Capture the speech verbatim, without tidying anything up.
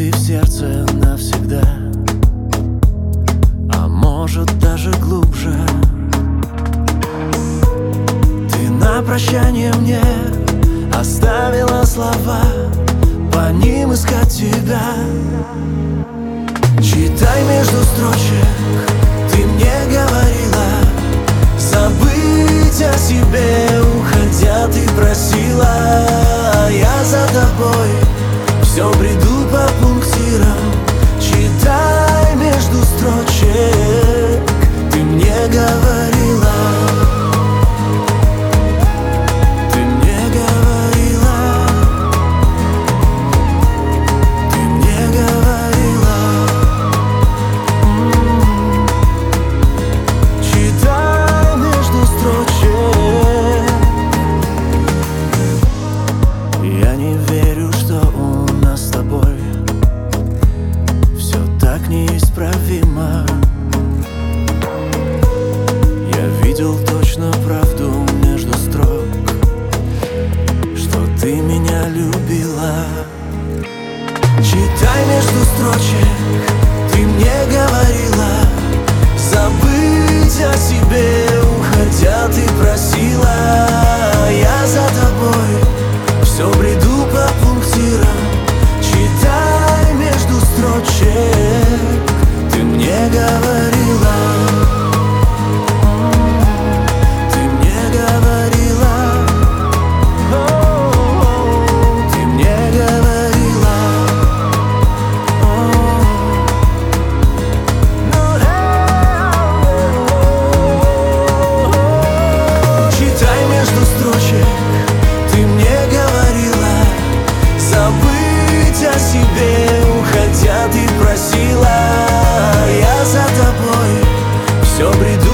ты в сердце навсегда, а может даже глубже. Ты на прощание мне оставила слова, по ним искать тебя. Читай между строчек, ты мне говорила забыть о себе, уходя ты просила. А я за тобой все бреду по пунктирам. Читай между строчек, ты мне говорила, ты мне говорила, ты мне говорила. М-м-м. Читай между строчек. Я не верю, что у нас с тобой все так неисправимо. Я видел точно правду между строк, что ты меня любила. Читай между строчек, ты мне говорила забыть о себе, уходя ты просила. Я за тобой все бреду по пунктирам. Читай между строчек, ты мне говорила, м-м, ты мне говорила, о-о-о, ты мне говорила, о-о-о, о-о-о. Читай между строчек, ты мне говорила забыть о себе, уходя ты просила. Я за тобой все бреду